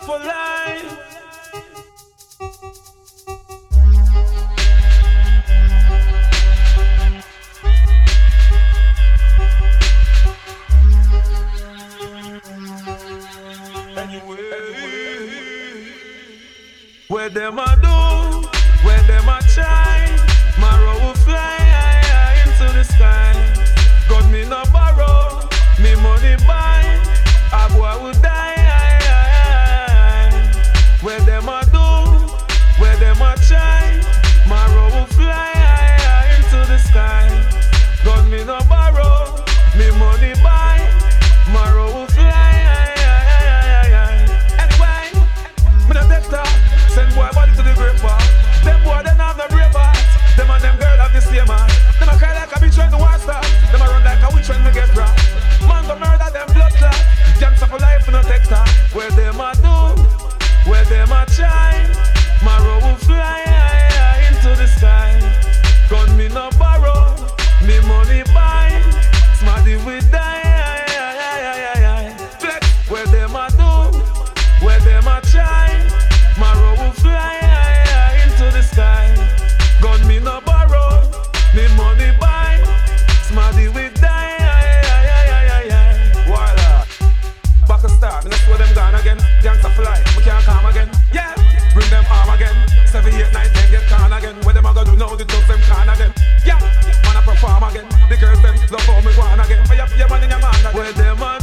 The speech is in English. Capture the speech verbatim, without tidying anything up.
for life. Where them a do, where them a try, my road will fly high, high into the sky. Got me no borrow, me money buy, a boy will die. High, high, high. Where them a do, where them a try, my road will fly high, high into the sky. Got me no borrow, me money buy, my road will fly high, high, high, high. Anyway, me no take talk. Send boy body to the grave bar. Them boy they have no brave heart. Them and them girl have the same heart. Them a cry like a bitch when the war start. Them a run like a witch when me get robbed. Man go murder them blood clot. Gangsta for life no take talk. Where them a do, where them a try, my road will fly high, high into the sky. Gun me no borrow, me money buy. Smarty we die, high, high, high, high, high. Flex, where them a do, where them a try, my road will fly high, high into the sky. Gun me no borrow, me money buy. Smarty we die, high, high, high, high, high. Voila. Back to start, me not swear them gone again. Gangsta fly, we can't come again. Yeah, bring them arm again. Seven, eight, nine, ten, get can again. Where them a go do now, the thugs them can again. Yeah, man a perform again. The girls them love how me go on again. Fire, fire, man in your man again. Where them a